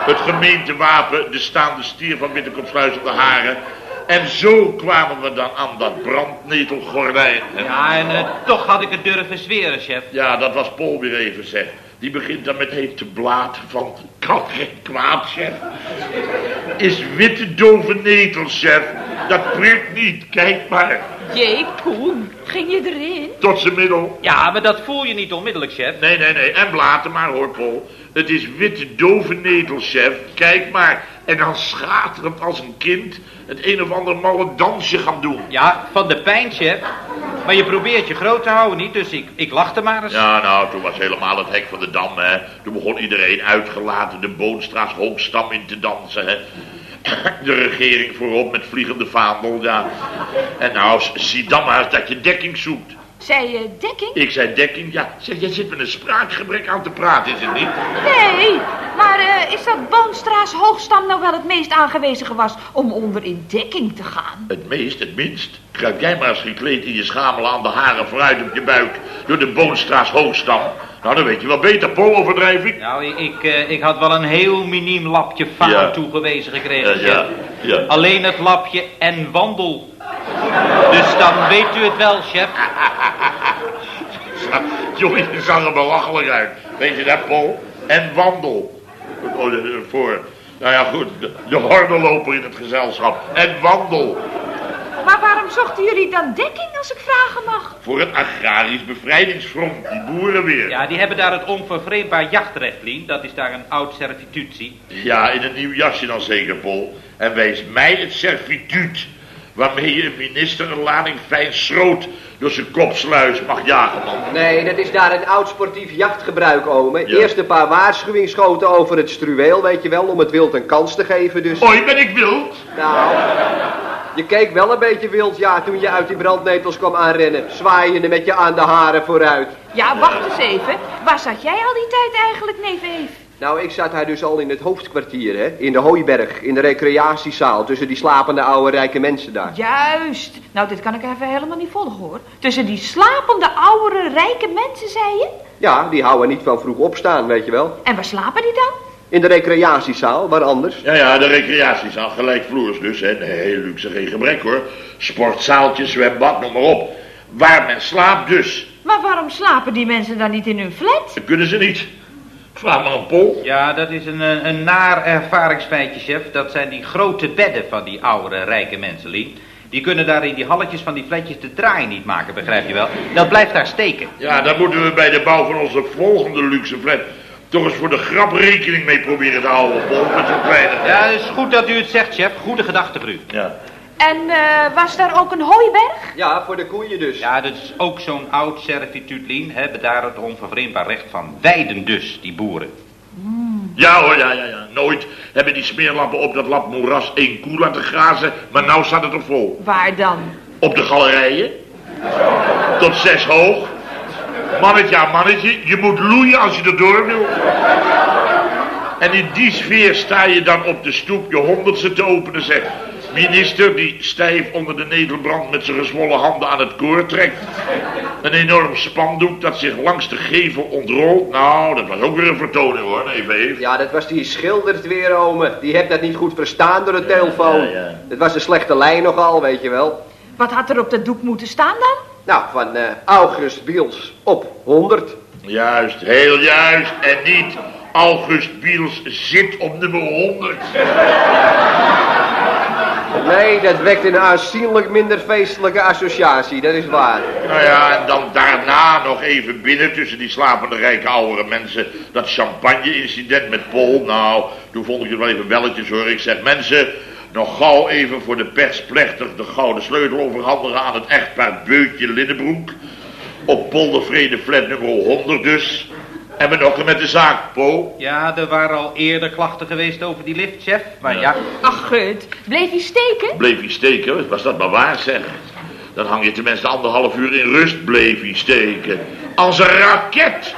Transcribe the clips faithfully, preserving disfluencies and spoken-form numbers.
Het gemeentewapen, de staande stier van Winterkomsluis op de haren. En zo kwamen we dan aan dat brandnetelgordijn. Hè? Ja, en uh, toch had ik het durven zweren, chef. Ja, dat was Paul weer even, zeg. Die begint dan met heet te blaad van... Kan geen kwaad, chef. Is witte dove netel, chef. Dat prikt niet, kijk maar. Jee, Koen, ging je erin? Tot zijn middel. Ja, maar dat voel je niet onmiddellijk, chef. Nee, nee, nee. En blaten maar, hoor, Paul. Het is witte dove netel, chef. Kijk maar. En dan schaterend als een kind het een of ander malle dansje gaan doen. Ja, van de pijn, chef. Maar je probeert je groot te houden, niet? Dus ik, ik lachte maar eens. Ja, nou, toen was helemaal het hek van de Dam, hè. Toen begon iedereen uitgelaten de Boonstra's hoogstam in te dansen, hè. De regering voorop met vliegende vaandel, ja. En nou, zie dan maar eens dat je dekking zoekt. Zei je dekking? Ik zei dekking, ja. Zeg, jij zit met een spraakgebrek aan te praten, is het niet? Nee, maar uh, is dat Boonstra's hoogstam nou wel het meest aangewezen gewas om onder in dekking te gaan? Het meest, het minst. Kruip jij maar eens gekleed in je schamel aan de haren vooruit op je buik door de Boonstra's hoogstam. Nou, dan weet je wel beter, Paul, overdrijf ik. Nou, ik, ik, uh, ik had wel een heel miniem lapje faam Ja. toegewezen gekregen, Ja, ja, ja. Alleen het lapje en wandel. Dus dan weet u het wel, chef. Jongen, je zag er belachelijk uit. Weet je dat, Paul? En wandel. Oh, voor, nou ja, goed, de, de hordenloper in het gezelschap. En wandel. Maar waarom zochten jullie dan dekking, als ik vragen mag? Voor het agrarisch bevrijdingsfront, die boeren weer. Ja, die hebben daar het onvervreemdbaar jachtrecht, Lien. Dat is daar een oud servitutie. Ja, in een nieuw jasje dan zeker, Paul. En wijs mij het servituut waarmee je een minister een lading fijn schroot door zijn kopsluis mag jagen, man. Nee, dat is daar een oud sportief jachtgebruik, ome. Ja. Eerst een paar waarschuwingsschoten over het struweel, weet je wel, om het wild een kans te geven, dus... Hoi, ben ik wild? Nou, je keek wel een beetje wild, ja, toen je uit die brandnetels kwam aanrennen. Zwaaiende met je aan de haren vooruit. Ja, wacht eens even. Waar zat jij al die tijd eigenlijk, neef Eef? Nou, ik zat daar dus al in het hoofdkwartier, hè. In de Hooiberg, in de recreatiezaal, tussen die slapende oude rijke mensen daar. Juist. Nou, dit kan ik even helemaal niet volgen, hoor. Tussen die slapende, oudere, rijke mensen, zei je? Ja, die houden niet van vroeg opstaan, weet je wel. En waar slapen die dan? In de recreatiezaal, waar anders? Ja, ja, de recreatiezaal, gelijkvloers dus, hè. Nee, luxe geen gebrek, hoor. Sportzaaltje, zwembad, noem maar op. Waar men slaapt dus. Maar waarom slapen die mensen dan niet in hun flat? Dat kunnen ze niet. Vraag maar aan Paul. Ja, dat is een, een, een naar ervaringsfeitje, chef. Dat zijn die grote bedden van die oude, rijke mensen, Lien. Die kunnen daar in die halletjes van die flatjes de draai niet maken, begrijp je wel? Dat blijft daar steken. Ja, daar moeten we bij de bouw van onze volgende luxe flat toch eens voor de grap rekening mee proberen te houden, Paul, met zo'n kleine. Ja, het is goed dat u het zegt, chef. Goede gedachte voor u. Ja. En uh, was daar ook een hooiberg? Ja, voor de koeien dus. Ja, dat is ook zo'n oud servituut, Lien. Hebben daar het onvervreemdbaar recht van weiden dus, die boeren. Ja hoor, ja, ja, ja. Nooit hebben die smeerlappen op dat lap moeras één koe laten grazen, maar nou staat het er vol. Waar dan? Op de galerijen. Tot zes hoog. Mannetje aan mannetje, je moet loeien als je erdoor wil. En in die sfeer sta je dan op de stoep je honderdste te openen, zeg. Minister die stijf onder de netelbrand met zijn gezwollen handen aan het koord trekt. Een enorm spandoek dat zich langs de gevel ontrolt. Nou, dat was ook weer een vertoning hoor, even even. Ja, dat was die schildert weer, ome. Die heeft dat niet goed verstaan door de telefoon. ja, ja. Dat was een slechte lijn nogal, weet je wel. Wat had er op dat doek moeten staan dan? Nou, van uh, August Biels op honderd. Juist, heel juist. En niet August Biels zit op nummer honderd. Nee, dat wekt een aanzienlijk minder feestelijke associatie, dat is waar. Nou ja, en dan daarna nog even binnen tussen die slapende rijke oudere mensen. Dat champagne-incident met Paul. Nou, toen vond ik het wel even belletjes hoor. Ik zeg, mensen, nog gauw even voor de pers plechtig de gouden sleutel overhandigen aan het echtpaar Beutje Linnenbroek. Op Poldervrede flat nummer honderd dus. En we nog met de zaak, Po. Ja, er waren al eerder klachten geweest over die lift, chef. Maar ja. ja. Ach, gut. Bleef hij steken? Bleef hij steken? Was dat maar waar, zeg. Dan hang je tenminste anderhalf uur in rust, bleef hij steken. Als een raket.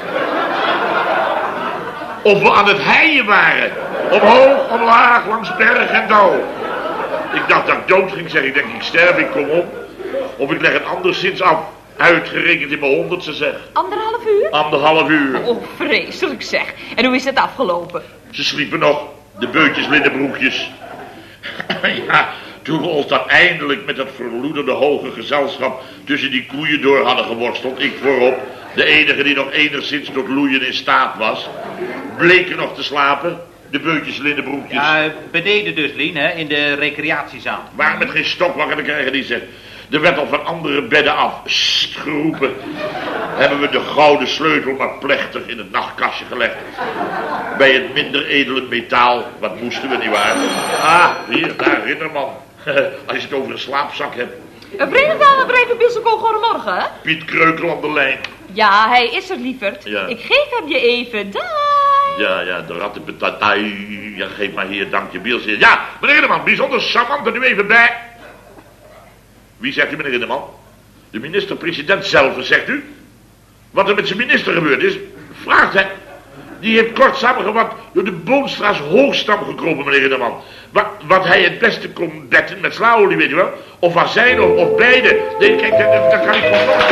Of we aan het heien waren. Omhoog, omlaag, langs berg en dal. Ik dacht dat ik dood ging, zeg. Ik denk, ik sterf, ik kom op. Of ik leg het anderszins af. Uitgerekend in mijn honderdste, zeg. Anderhalf uur? Anderhalf uur. Oh, vreselijk zeg. En hoe is het afgelopen? Ze sliepen nog, de beutjes linnenbroekjes. Ja, toen we ons dan eindelijk met dat verloederde hoge gezelschap tussen die koeien door hadden geworsteld, ik voorop, de enige die nog enigszins tot loeien in staat was, bleken nog te slapen, de beutjes linnenbroekjes. Ja, beneden dus, Lien, hè, in de recreatiezaal. Waar met geen stok wakker te krijgen, die zegt. Er werd al van andere bedden af, sst, geroepen. Hebben we de gouden sleutel maar plechtig in het nachtkastje gelegd. Bij het minder edele metaal, wat moesten we niet waar. Ah, hier, daar, Ridderman. Als je het over een slaapzak hebt. Vredendal, breve Bisseko, goedemorgen, hè? Piet Kreukel aan de lijn. Ja, hij is er, lieverd. Ja. Ik geef hem je even. Daai. Ja, ja, de rattenpetatai. Ja, geef maar hier, dank je, Biels. Ja, meneer Ridderman, bijzonder charmant er nu even bij. Wie zegt u, meneer Ridderman? De minister-president zelf, zegt u? Wat er met zijn minister gebeurd is, vraagt hij. Die heeft kort samengevat door de Boonstra's hoogstam gekropen, meneer Ridderman. Wat, wat hij het beste kon betten met slaolie, weet u wel? Of azijn, of, of beide. Nee, kijk, dat, dat kan ik toch nog.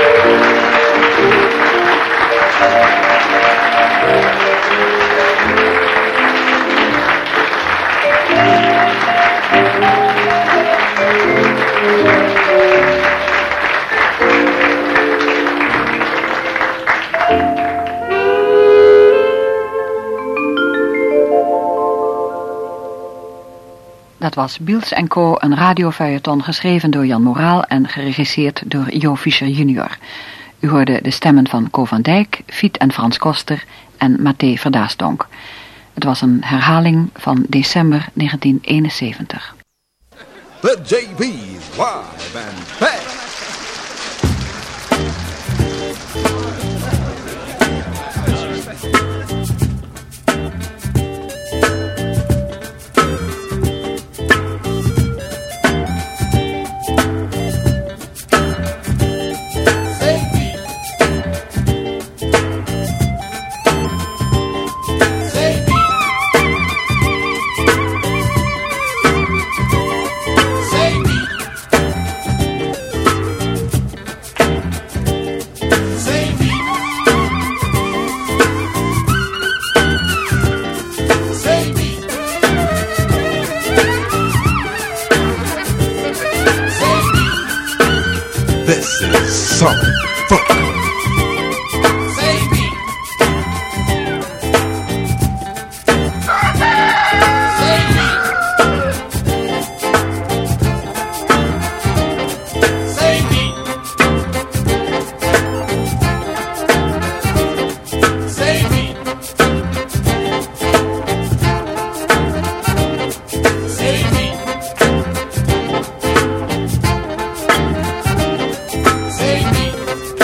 Dat was Biels en Co, een radiofeuilleton geschreven door Jan Moraal en geregisseerd door Jo Fischer junior. U hoorde de stemmen van Co van Dijk, Fiet en Frans Koster en Mathé Verdaasdonk. Het was een herhaling van december negentien eenenzeventig. The J B's live and fast. This is some funk. Save me. Save me. Save me. Save me. Save me. Save me.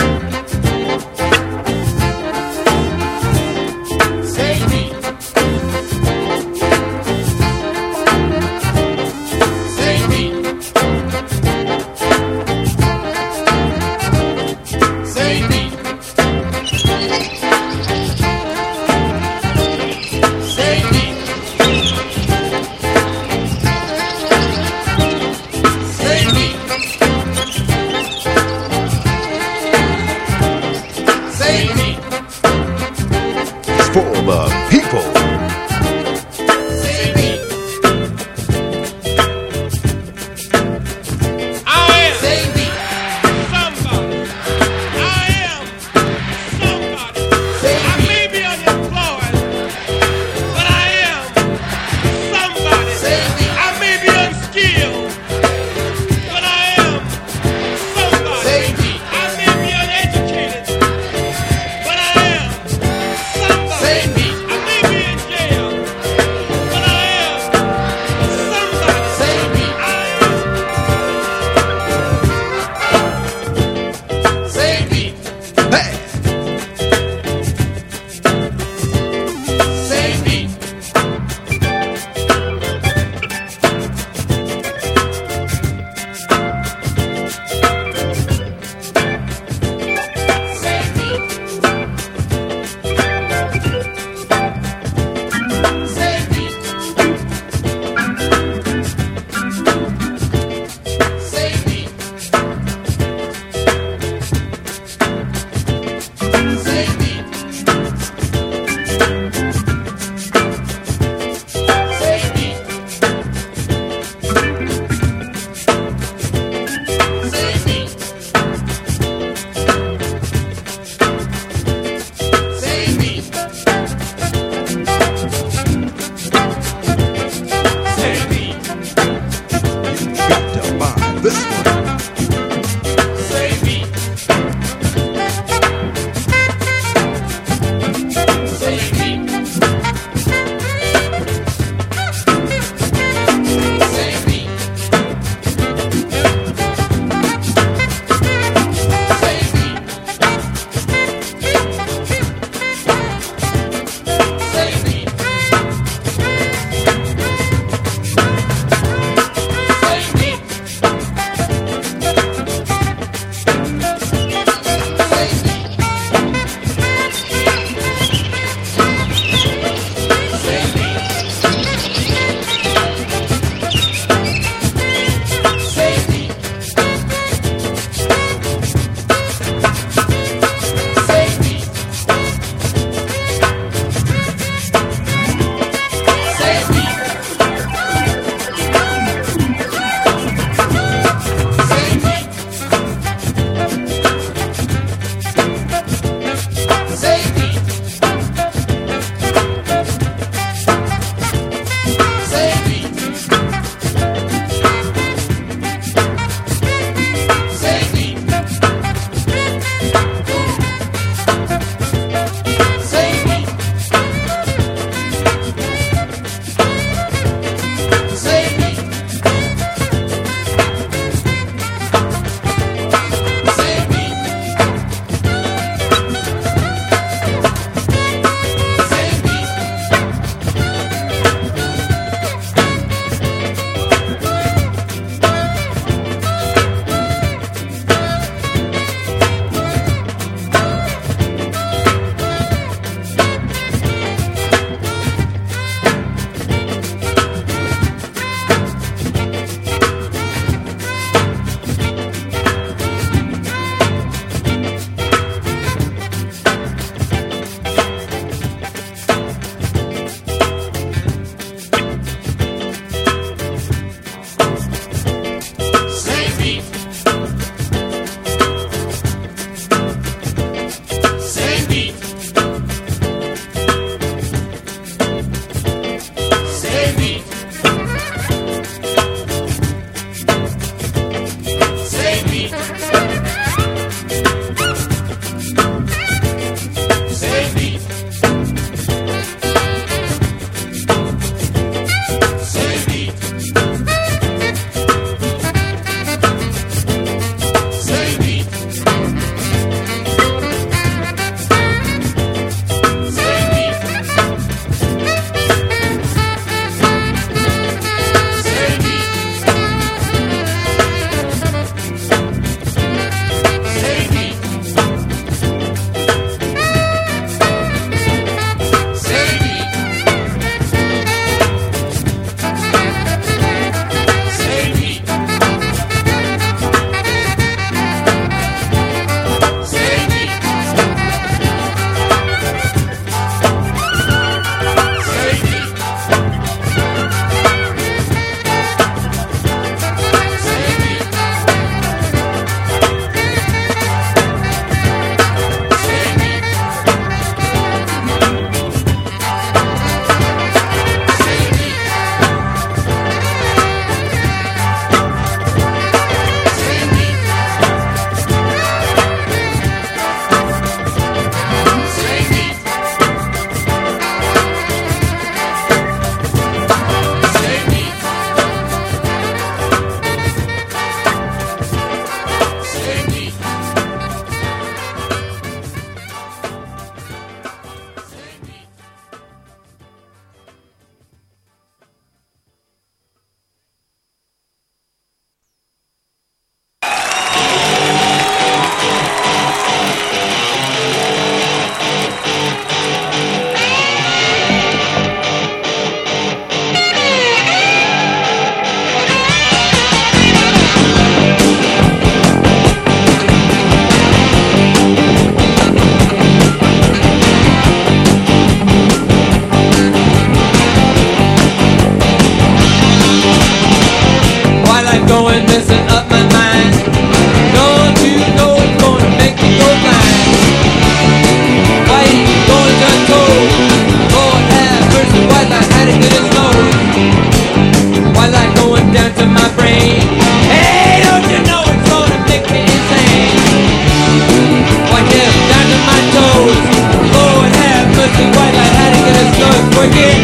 messing up my mind. Don't you know it's gonna make me go blind? Why you going untold? Lord have mercy, white light had to get his nose. White light going down to my brain. Hey, don't you know it's gonna make me insane? White hair down to my toes. Lord have mercy, white light had to get his nose working.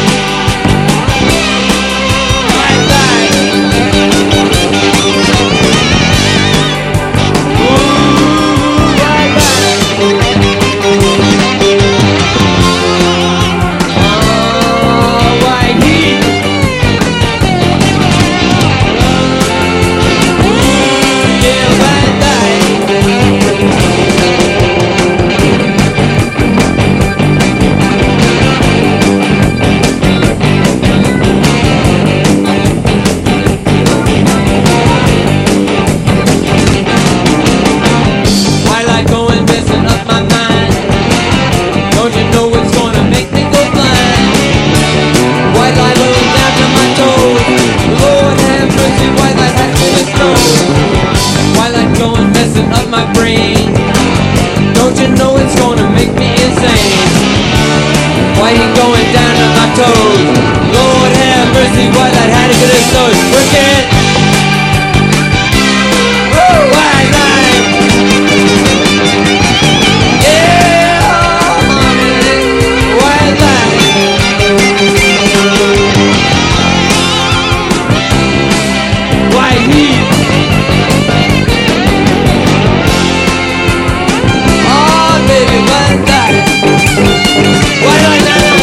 White light. Ooh, white light. Oh, white heat. Ooh, yeah, white light. White light going messing up my mind. Don't you know it's gonna make me go blind? White light going down to my toes. Lord have mercy, white light has to its nose. White light going messing up my brain. Don't you know it's gonna make me insane? White heat going down to my toes. Lord have mercy, white light had to get its nose working. Woo, white light. Yeah, honey, white light. White heat. Oh, baby, white light. White light, light, light.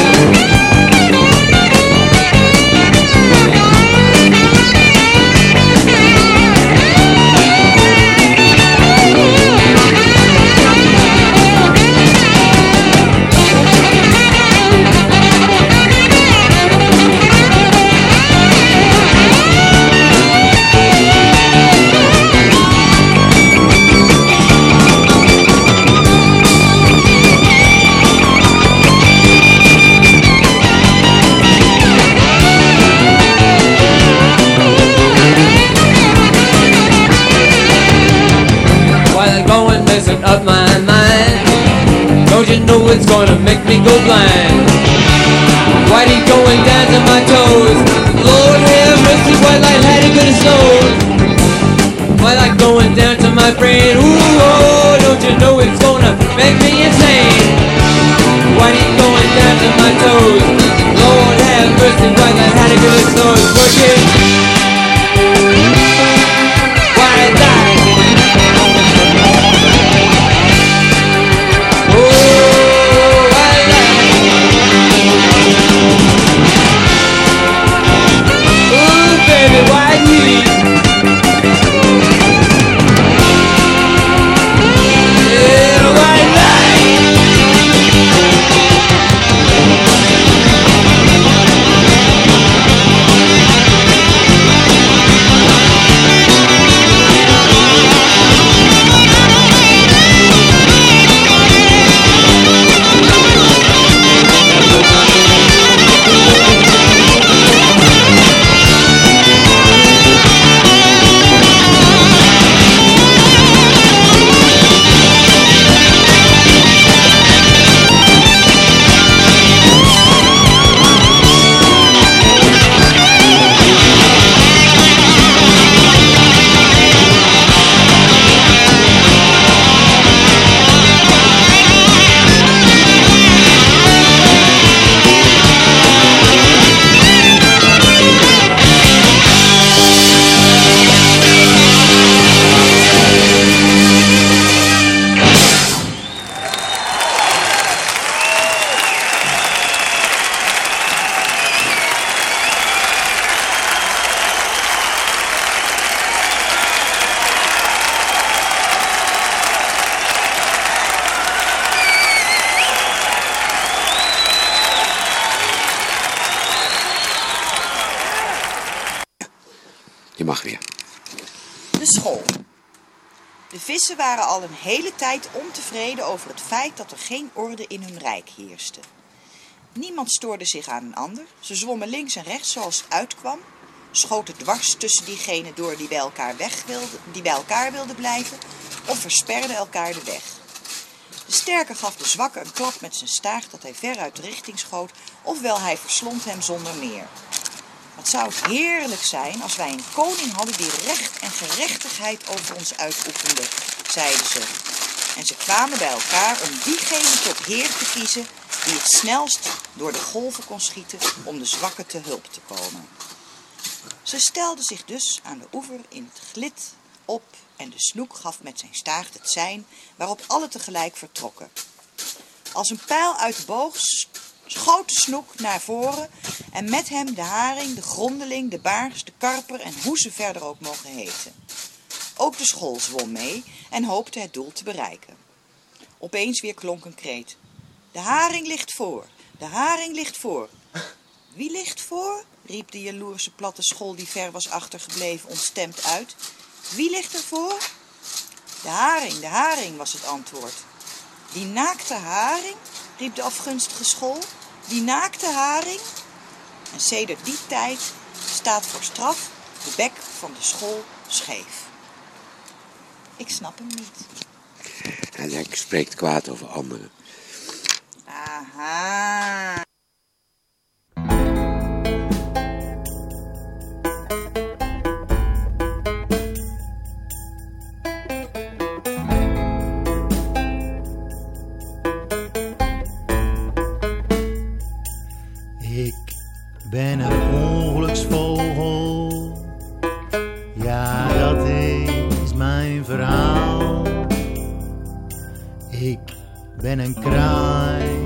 While going messing up my mind. Don't you know it's gonna make me go blind? White heat going down to my toes. Lord have mercy, white light had to get its nose. White light going down to my brain. Ooh, oh, don't you know it's gonna make me insane? White heat going down to my toes. Lord have mercy, white light had to get its nose working. White light. Oh, white light. Ooh, baby, white heat. Yeah, white light. Je mag weer. De school. De vissen waren al een hele tijd ontevreden over het feit dat er geen orde in hun rijk heerste. Niemand stoorde zich aan een ander. Ze zwommen links en rechts zoals het uitkwam. schoten dwars tussen diegenen door die bij elkaar, weg wilde, die bij elkaar wilden blijven, of versperden elkaar de weg. De sterke gaf de zwakke een klap met zijn staart dat hij ver uit de richting schoot, ofwel hij verslond hem zonder meer. Wat zou het heerlijk zijn als wij een koning hadden die recht en gerechtigheid over ons uitoefende, zeiden ze. En ze kwamen bij elkaar om diegene tot heer te kiezen die het snelst door de golven kon schieten om de zwakken te hulp te komen. Ze stelden zich dus aan de oever in het glid op en de snoek gaf met zijn staart het sein waarop alle tegelijk vertrokken. Als een pijl uit de boog schoot de snoek naar voren en met hem de haring, de grondeling, de baars, de karper en hoe ze verder ook mogen heten. Ook de school zwom mee en hoopte het doel te bereiken. Opeens weer klonk een kreet. De haring ligt voor, de haring ligt voor. Wie ligt voor? Riep de jaloerse platte school die ver was achtergebleven ontstemd uit. Wie ligt er voor? De haring, de haring, was het antwoord. Die naakte haring? Riep de afgunstige school. Die naakte haring? En sedert die tijd staat voor straf de bek van de school scheef. Ik snap hem niet. En hij spreekt kwaad over anderen. Aha. Ik ben een ongeluksvogel. Ja, dat is mijn verhaal. Ik ben een kraai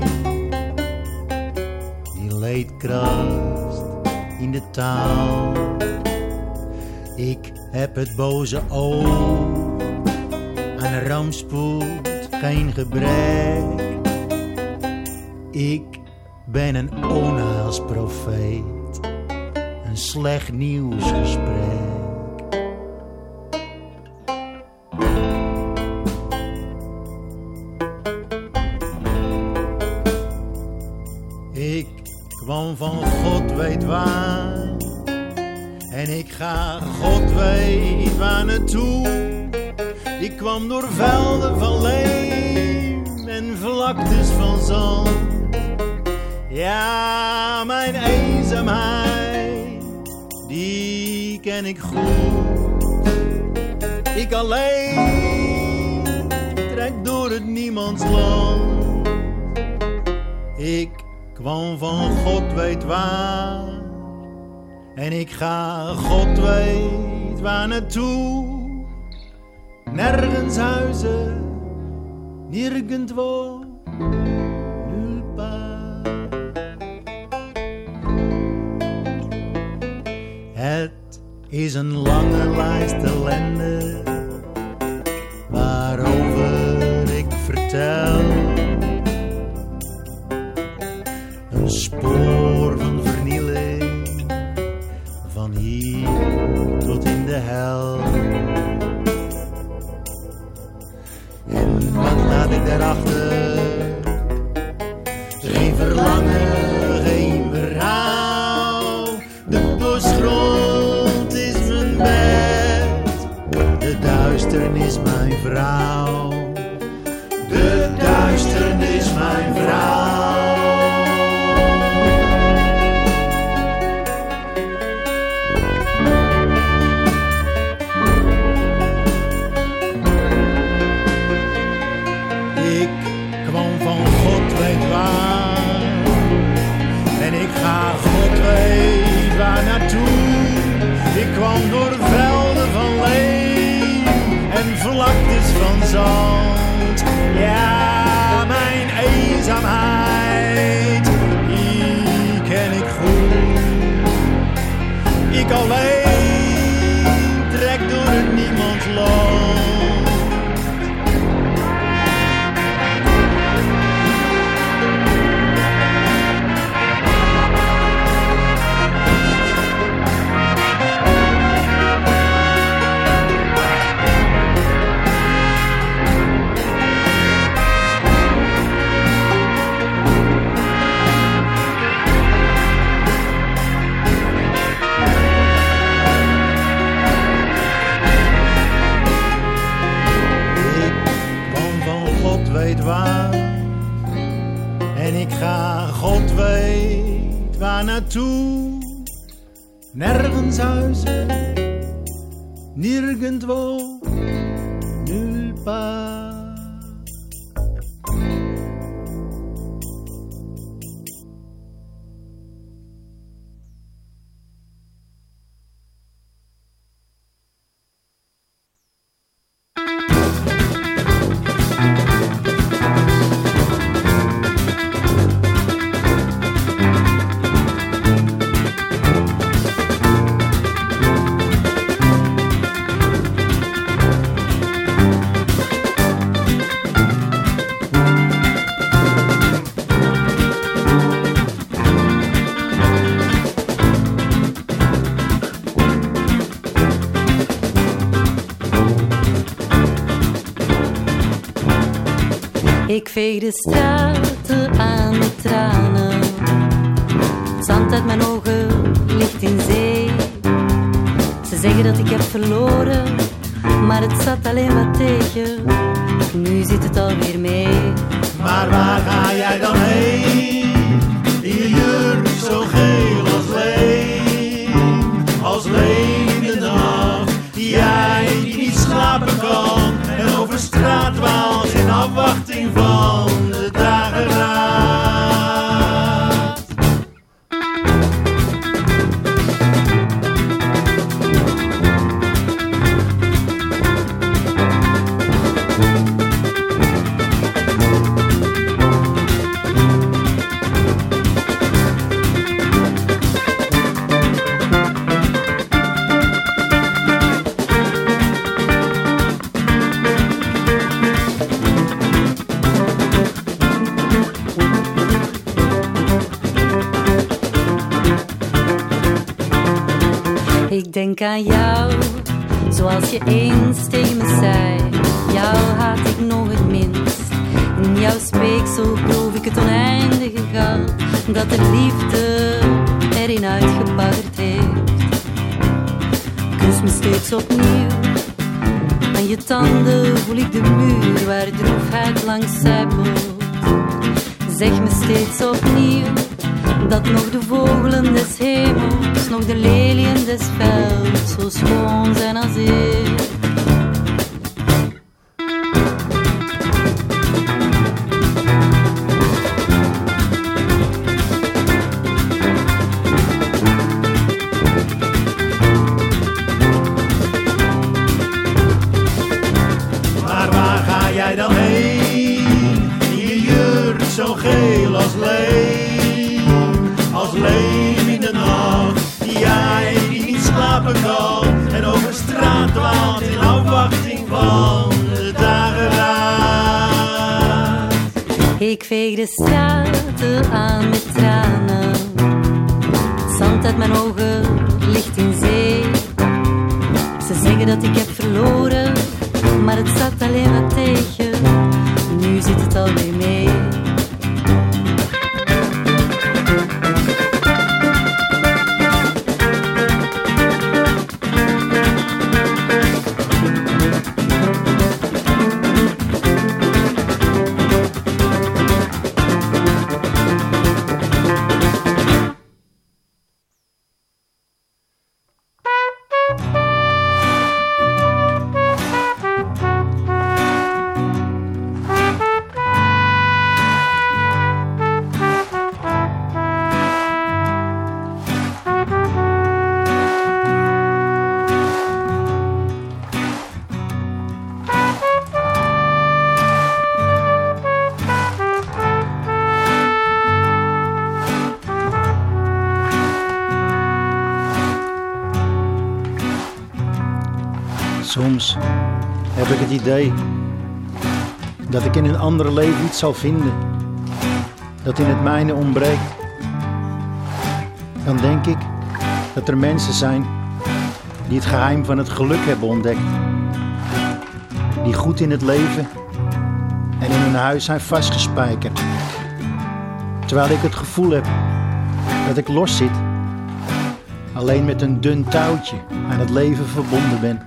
die leed krast in de taal. Ik heb het boze oog, aan rampspoed geen gebrek. Ik ben een onheilsprofeet, een slecht nieuwsgesprek. Ik kwam van God weet waar en ik ga God weet waar naartoe. Ik kwam door velden van leem en vlaktes van zand. Ja, mijn eenzaamheid, die ken ik goed. Ik alleen trek door het niemandsland. Ik kwam van God weet waar en ik ga God weet waar naartoe. Nergens huizen, nirgendwo. Het is een lange lijst ellende waarover ik vertel. Een spoor van vernieling, van hier tot in de hel. En wat laat ik daarachter? Geen verlangen, geen verhaal. De bosgrond is mijn bed, de duisternis mijn vrouw. De duisternis mijn vrouw. Ik kwam van God weet waar en ik ga God weet waar naartoe. Ik kwam door velden van leem en vlaktes van zand. Ja, mijn eenzaamheid, die ken ik goed. Ik alleen trek door het niemandsland. waar naartoe? Nergens huizen, nirgendwo, nulle part. Ik veeg de straten aan met tranen. Het zand uit mijn ogen ligt in zee. Ze zeggen dat ik heb verloren, maar het zat alleen maar tegen. Nu zit het alweer mee. Maar waar ga jij dan heen? In je jurk zo geel als leem. Als leem in de nacht, jij die niet slapen kan. En over straat dwaalt in afwachting van de dageraad. Ik denk aan jou, zoals je eens tegen me zei. Jou haat ik nog het minst. In jouw speeksel proef ik het oneindige gat dat de liefde erin uitgebaggerd heeft. Kus me steeds opnieuw. Aan je tanden voel ik de muur waar droefheid langs zijpelt. Zeg me steeds opnieuw dat nog de vogelen des hemels, nog de leliën des velds zo schoon zijn als ik. Maar waar ga jij dan heen? In je jurk zo geel als leem. Als leem in de nacht, jij die niet slapen kan. En over straat dwaalt in afwachting van de dageraad. Ik veeg de straten aan met tranen. Het zand uit mijn ogen ligt in zee. Ze zeggen dat ik heb verloren, maar het zat alleen maar tegen. Nu zit het alweer mee. Soms heb ik het idee dat ik in een ander leven iets zal vinden dat in het mijne ontbreekt. Dan denk ik dat er mensen zijn die het geheim van het geluk hebben ontdekt. Die goed in het leven en in hun huis zijn vastgespijkerd. Terwijl ik het gevoel heb dat ik los zit, alleen met een dun touwtje aan het leven verbonden ben.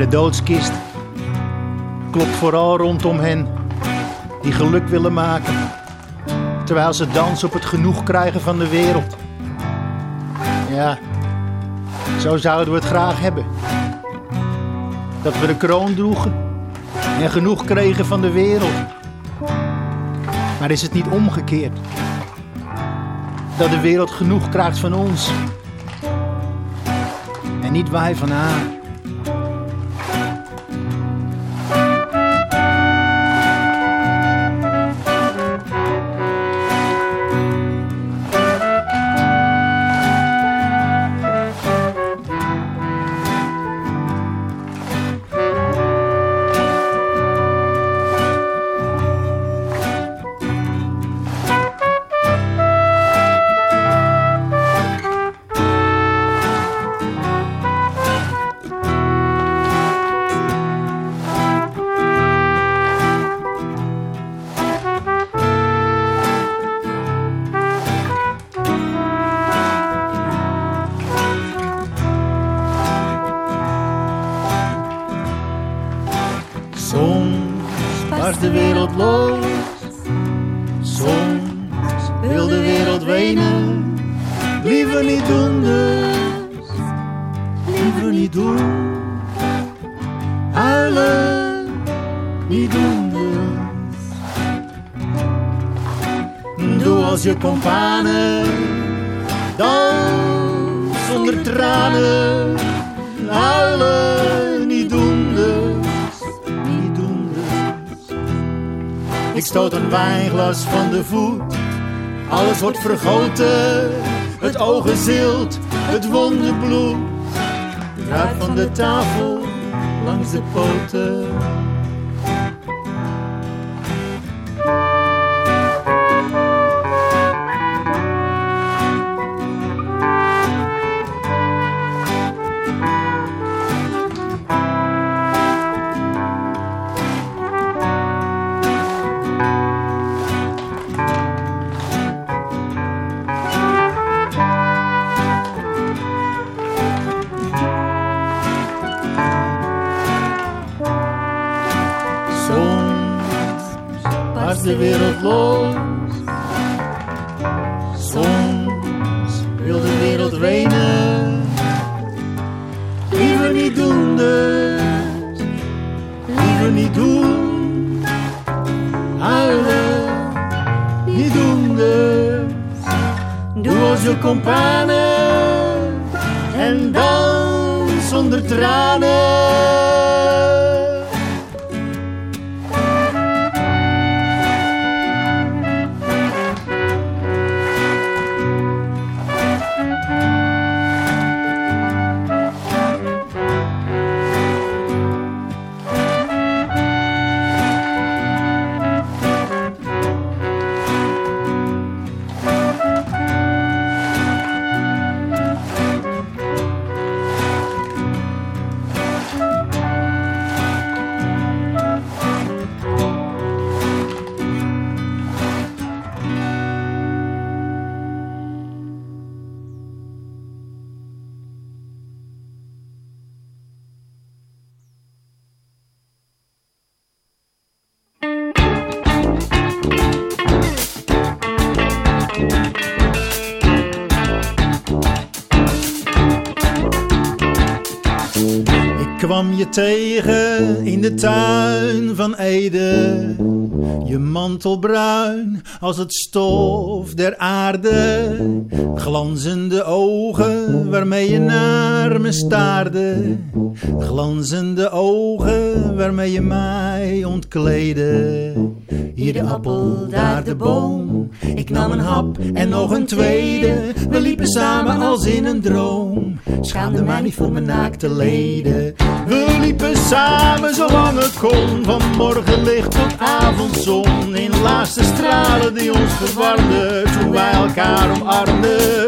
de doodskist klopt vooral rondom hen die geluk willen maken, terwijl ze dansen op het genoeg krijgen van de wereld. Ja, zo zouden we het graag hebben. Dat we de kroon droegen en genoeg kregen van de wereld. Maar is het niet omgekeerd? Dat de wereld genoeg krijgt van ons en niet wij van haar. De wereld los, soms wil de wereld wenen. Liever niet doen dus, liever niet doen. Huilen, niet doen dus. Doe als je kompanen, dans zonder tranen. Huilen, niet doen dus. Ik stoot een wijnglas van de voet, alles wordt vergoten, het ogen zilt, het wonde bloed, druipt van de tafel langs de poten. De wereld los, soms wil de wereld wenen. Liever niet doen dus, liever niet doen. Huilen, niet doen dus. Doe als je kompanen en dans zonder tranen. Kwam je tegen in de tuin van Ede, je mantel bruin als het stof der aarde, glanzende ogen waarmee je naar me staarde, glanzende ogen waarmee je mij ontkleedde. Hier de appel, daar de boom, ik nam een hap en nog een tweede, we liepen samen als in een droom, schaamde mij niet voor mijn naakte leden. We liepen samen zolang het kon, van morgenlicht tot avondzon, in laatste stralen die ons verwarmden, toen wij elkaar omarmden.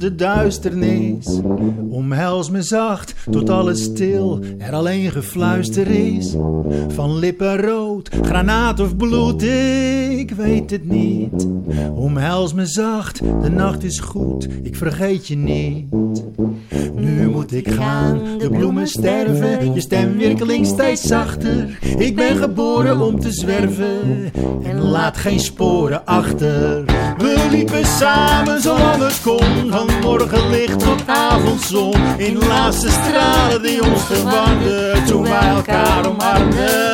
de duisternis. Omhels me zacht, tot alles stil, er alleen gefluister is. Van lippen rood, granaat of bloed, ik weet het niet. Omhels me zacht, de nacht is goed, ik vergeet je niet. Nu moet ik gaan, de bloemen sterven, je stemwirkeling steeds zachter. Ik ben geboren om te zwerven en laat geen sporen achter. We liepen samen zolang het kon, van morgenlicht tot avondzon. In laatste stralen die ons verwarden, toen wij elkaar omarmden.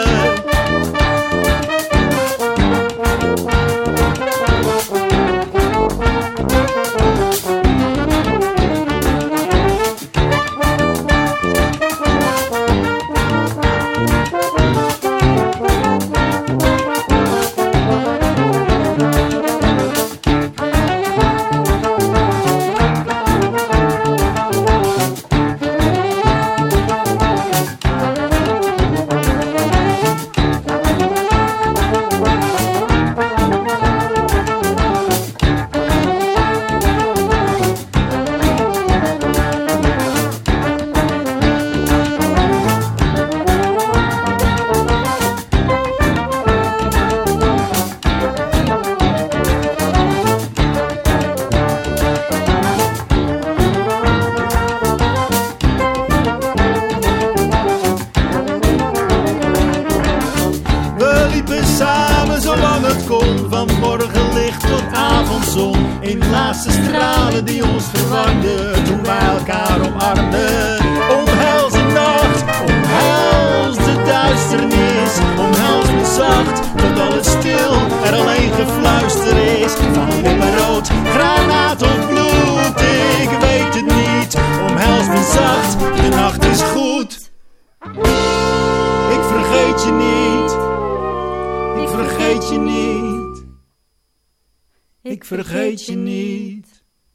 Ik vergeet je niet.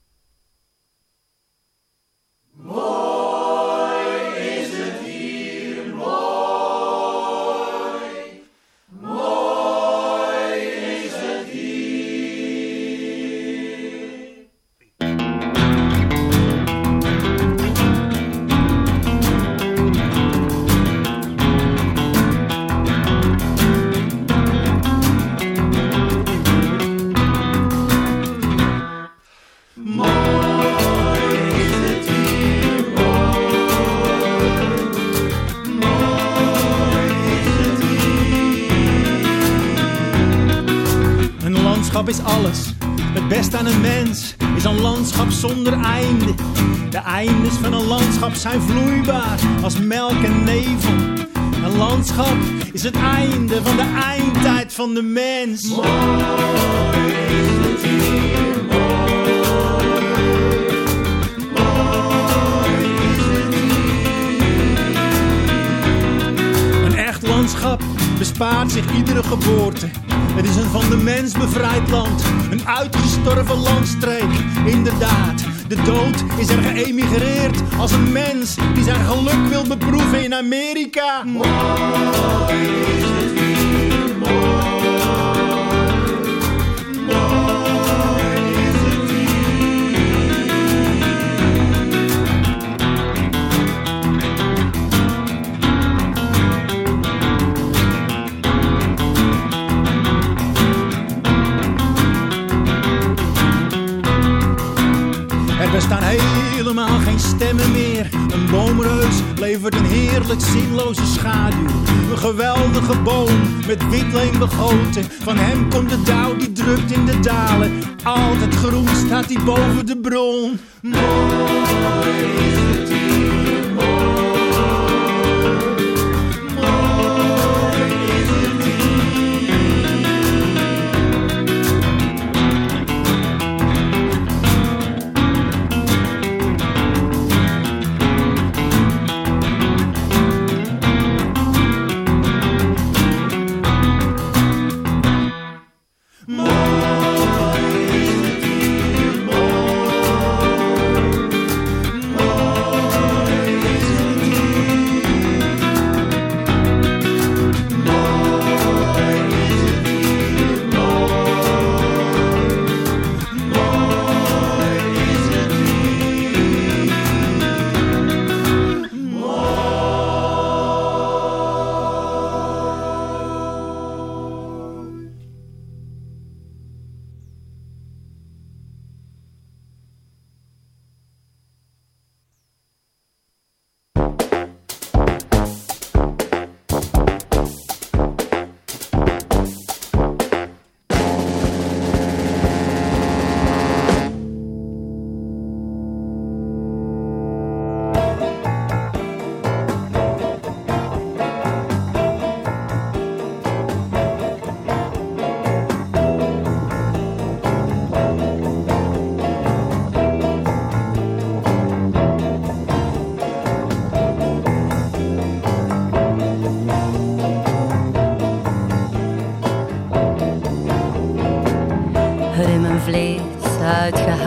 Mooi is het hier, mooi. Mooi is het hier. Is alles. Het beste aan een mens is een landschap zonder einde. De eindes van een landschap zijn vloeibaar als melk en nevel. Een landschap is het einde van de eindtijd van de mens. Mooi is het hier, mooi. Mooi is het hier. Een echt landschap bespaart zich iedere geboorte. Het is een van de mens bevrijd land, een uitgestorven landstreek. Inderdaad, de dood is er geëmigreerd als een mens die zijn geluk wil beproeven in Amerika. Mooi is het hier, mooi. Mooi is het hier. Er staan helemaal geen stemmen meer. Een boomreus levert een heerlijk zinloze schaduw. Een geweldige boom met witleen begoten. Van hem komt de dauw die drukt in de dalen. Altijd groen staat hij boven de bron. Mooi is het hier, mooi. Mooi is het hier. Mooi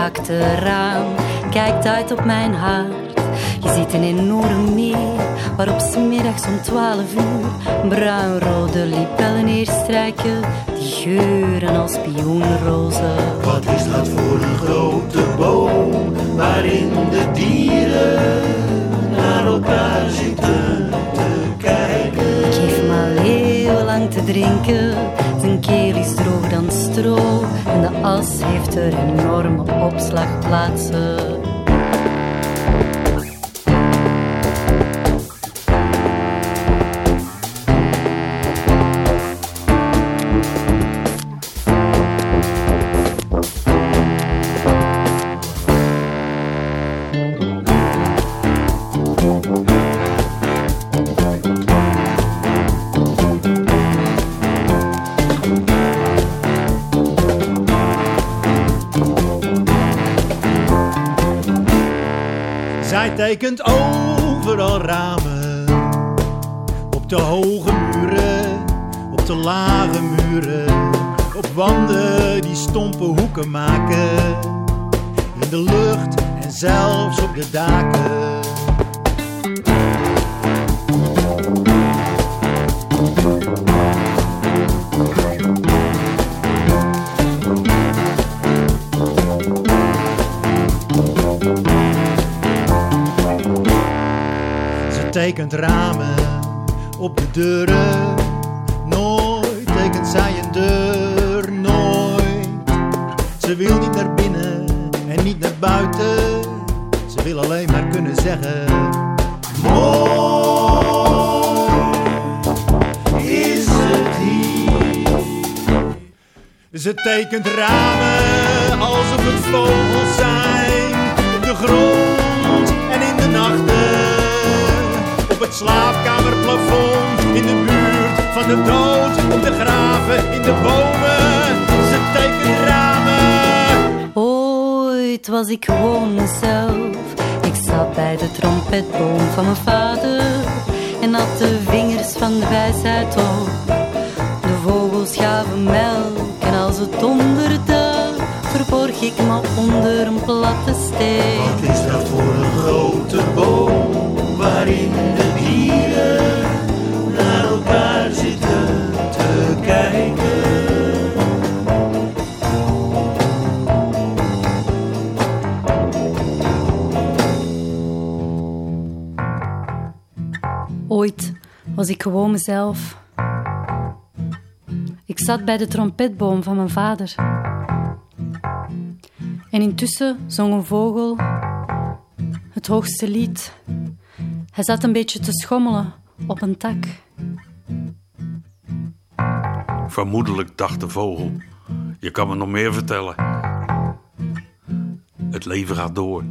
afgehakte raam kijkt uit op mijn hart. Je ziet een enorm meer, waarop 's middags om twaalf uur bruinrode libellen neerstrijken, die geuren als pioenrozen. Wat is dat voor een grote boom, waarin de dieren naar elkaar zitten te kijken? Ik geef hem al heel lang te drinken, zijn keel is droog dan stro en de as heeft er enorme opslagplaatsen. Zij tekent overal ramen, op de hoge muren, op de lage muren, op wanden die stompe hoeken maken, in de lucht en zelfs op de daken. Tekent ramen op de deuren, nooit tekent zij een deur, nooit. Ze wil niet naar binnen en niet naar buiten, ze wil alleen maar kunnen zeggen: mooi is het hier. Ze tekent ramen alsof het vogels zijn, op de grond en in de nachten. Op het slaapkamerplafond, in de buurt van de dood, op de graven, in de bomen, ze tekent ramen. Ooit was ik gewoon mezelf, ik zat bij de trompetboom van mijn vader en had de vingers van de wijsheid op. De vogels gaven melk en als het donderde, verborg ik me onder een platte steen. Wat is dat voor een grote boom, waarin de dieren naar elkaar zitten te kijken? Ooit was ik gewoon mezelf. Ik zat bij de trompetboom van mijn vader. En intussen zong een vogel het hoogste lied. Hij zat een beetje te schommelen op een tak. Vermoedelijk dacht de vogel: je kan me nog meer vertellen. Het leven gaat door.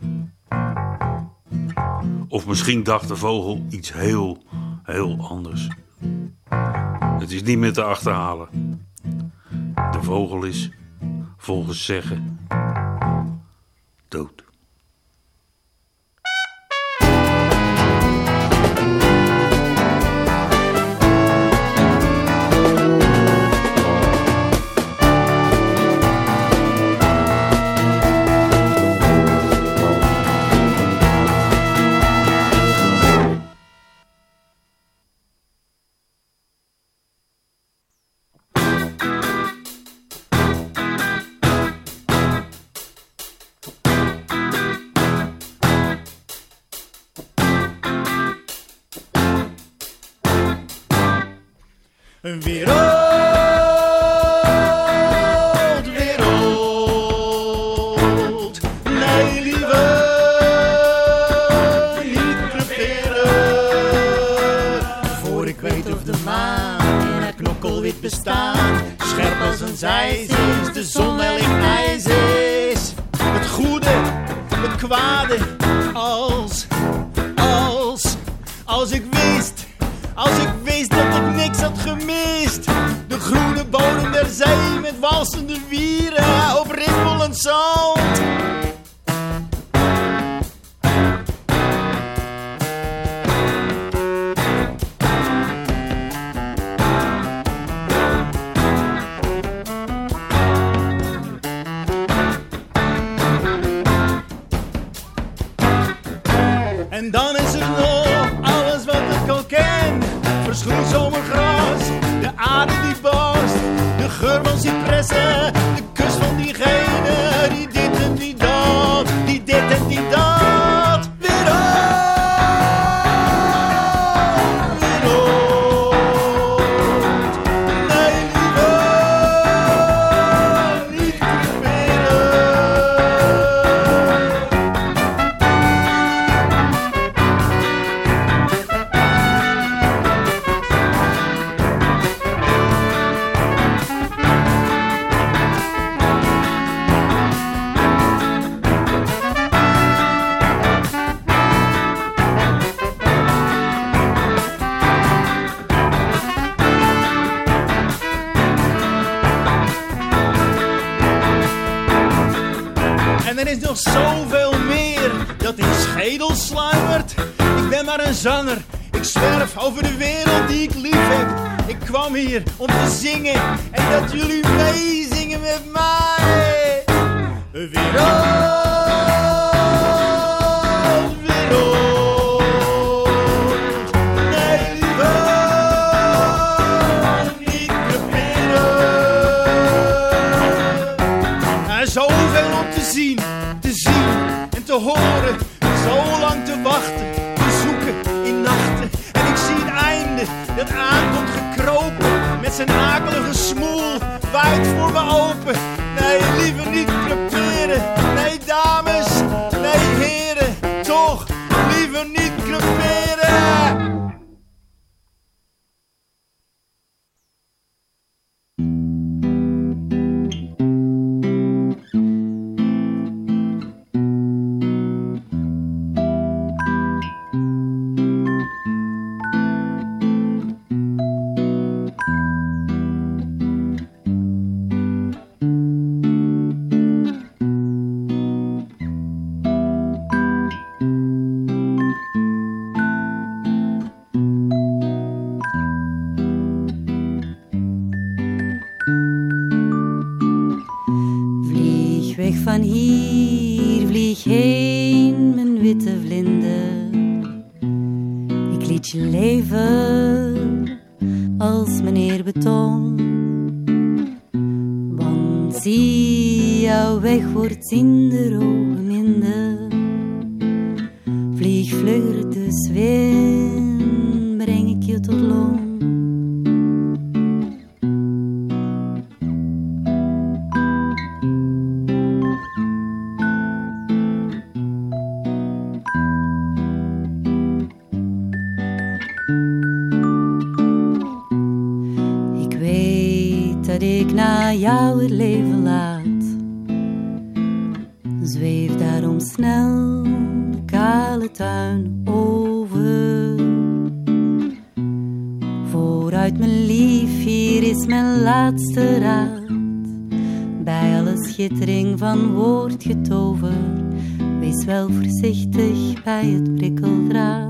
Of misschien dacht de vogel iets heel, heel anders. Het is niet meer te achterhalen. De vogel is, volgens zeggen, dood. Een wereld, wereld, nee lieve, niet creperen. Voor ik weet of de maan in haar knokkelwit bestaat, scherp als een zeis is, de zon wellicht ijs is. Het goede, het kwade, als, als, als ik wist... Als ik wist dat ik niks had gemist. De groene bodem der zee met walsende wieren op rimpelend zand. En dan is er nog alles wat ik al ken. Verschroeid zomergras, de aarde die barst, de geur van cipressen, de kus van diegene die dit en die dat, die dit en die dat. Weer op, weer op. Nee, liever niet proberen. En er is nog zoveel meer dat in schedel sluimert. Ik ben maar een zanger, ik zwerf over de wereld die ik lief heb. Ik kwam hier om te zingen en dat jullie meezingen met mij. Wereld, wereld, nee liever niet proberen. Er is zoveel om te zien, te zien en te horen. Zo lang te wachten, te zoeken in nachten. En ik zie het einde dat aankomt gekropen. Met zijn akelige smoel waait voor me open. Nee, liever niet creperen. Nee, dames, nee, heren. Toch, liever niet creperen. Van hier vlieg heen, mijn witte vlinder. Ik liet je leven als meneer Beton. Want zie, jouw weg wordt in de ogen minder. Vlieg vlugger, dus win, breng ik je tot loon. Jou het leven laat. Zweef daarom snel de kale tuin over. Vooruit mijn lief, hier is mijn laatste raad. Bij alle schittering van woordgetover, wees wel voorzichtig bij het prikkeldraad.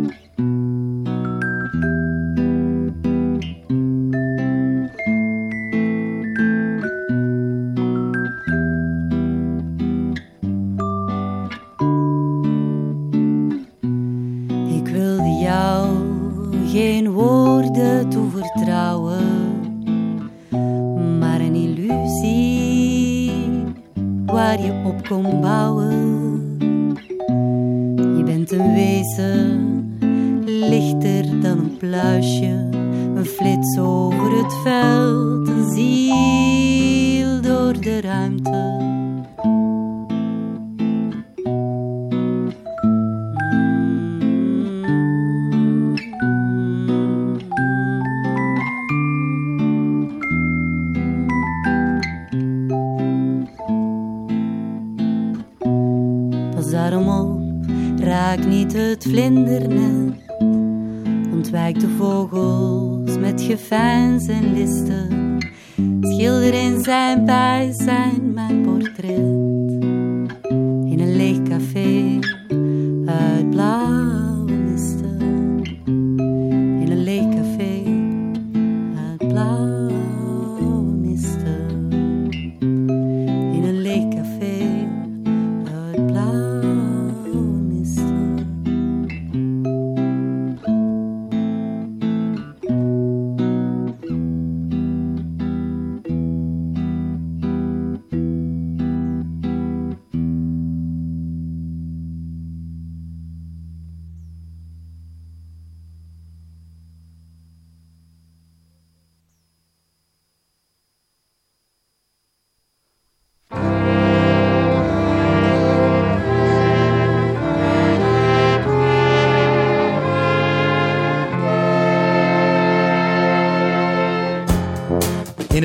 Geen woorden toevertrouwen, maar een illusie waar je op kon bouwen. Je bent een wezen, lichter dan een pluisje, een flits over het veld, een ziel door de ruimte. Daarom op, raak niet het vlindernet. Ontwijk de vogels met geveins en listen. Schilder in zijn bijzijn mijn portret. In een leeg café uit blauwe misten. In een leeg café uit blauwe misten. In een leeg café uit blauwe misten.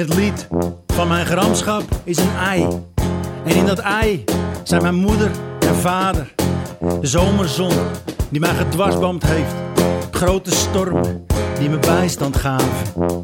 het lied van mijn gramschap is een ei. En in dat ei zijn mijn moeder en vader. De zomerzon die mij gedwarsboomd heeft. Grote stormen die me bijstand gaven.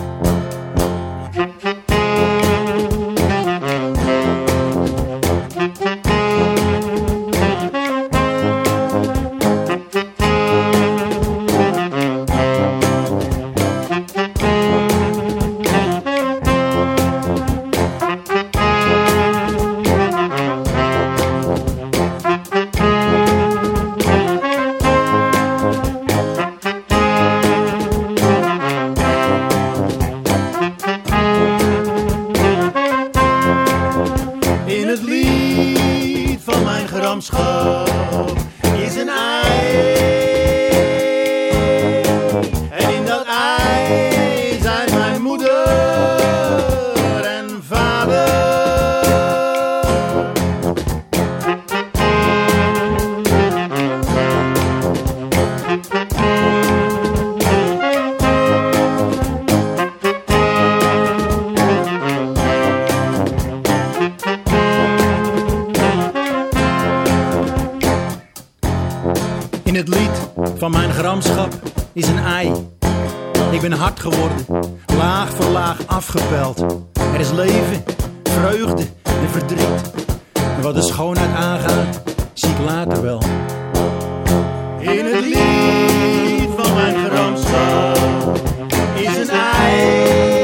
In het lied van mijn gramschap is een ei. Ik ben hard geworden, laag voor laag afgepeld. Er is leven, vreugde en verdriet. En wat de schoonheid aangaat, zie ik later wel. In het lied van mijn gramschap is een ei.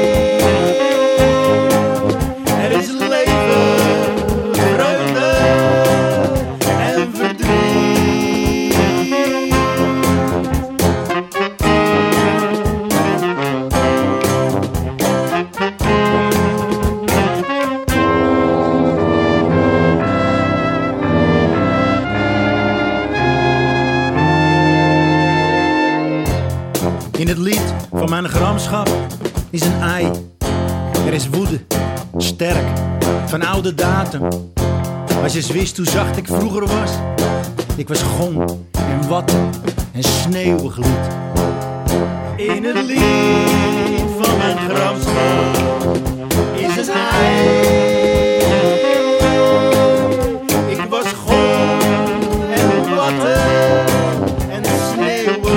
Er is leven, vreugde en verdriet. In het lied van mijn gramschap is een ei. Er is woede, sterk, van oude datum. Als je eens wist hoe zacht ik vroeger was. Ik was gong en watten en sneeuwgloed. In het lied van mijn gramschap is een ei. Ik was gong en watten en sneeuwgloed.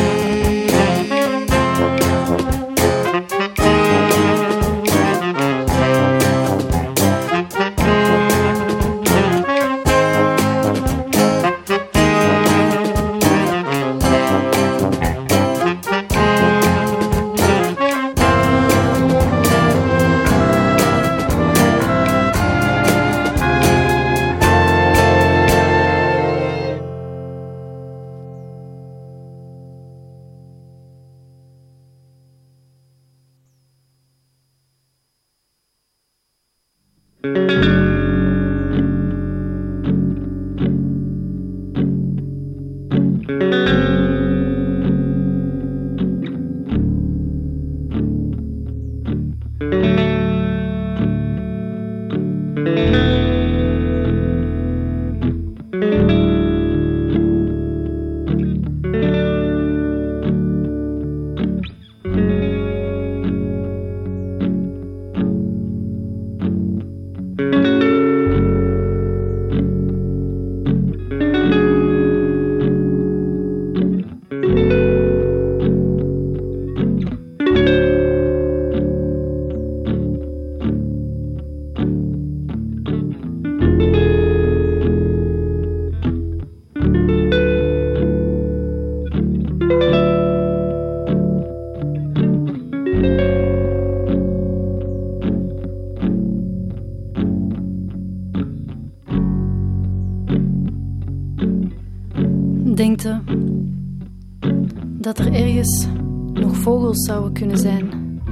Denkt u dat er ergens nog vogels zouden kunnen zijn?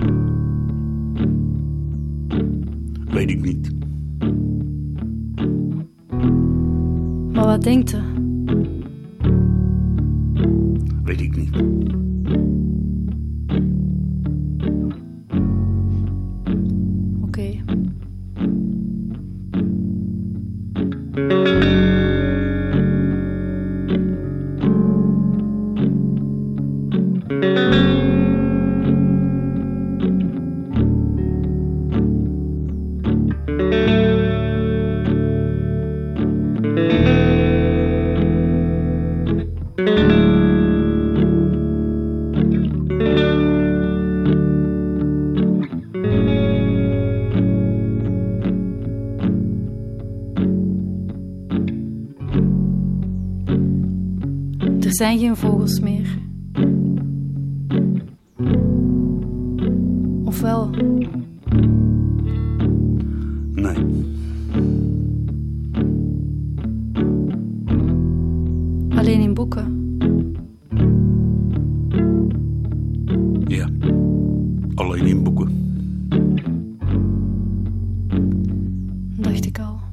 Weet ik niet. Maar wat denkt u? Weet ik niet. Oké. zijn geen vogels meer. Of wel? Nee. Alleen in boeken. Ja, alleen in boeken. Dacht ik al.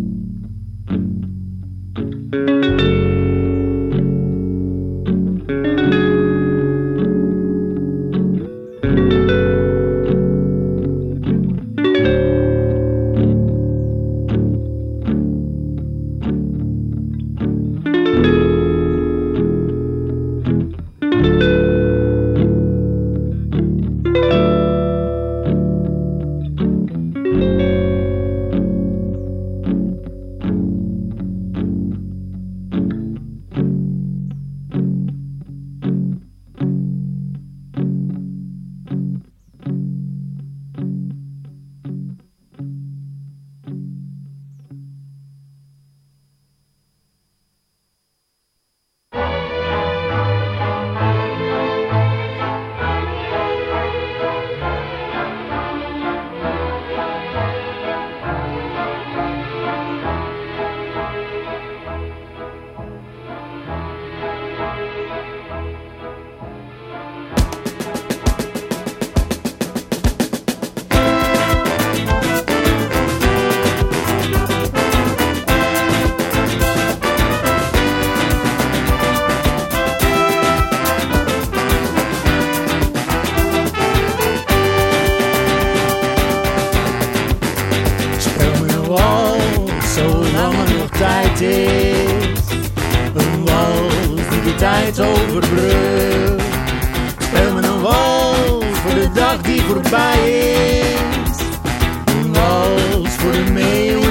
Een wals die de tijd overbrugt. Speel me een wals voor de dag die voorbij is. Een wals voor de meeuw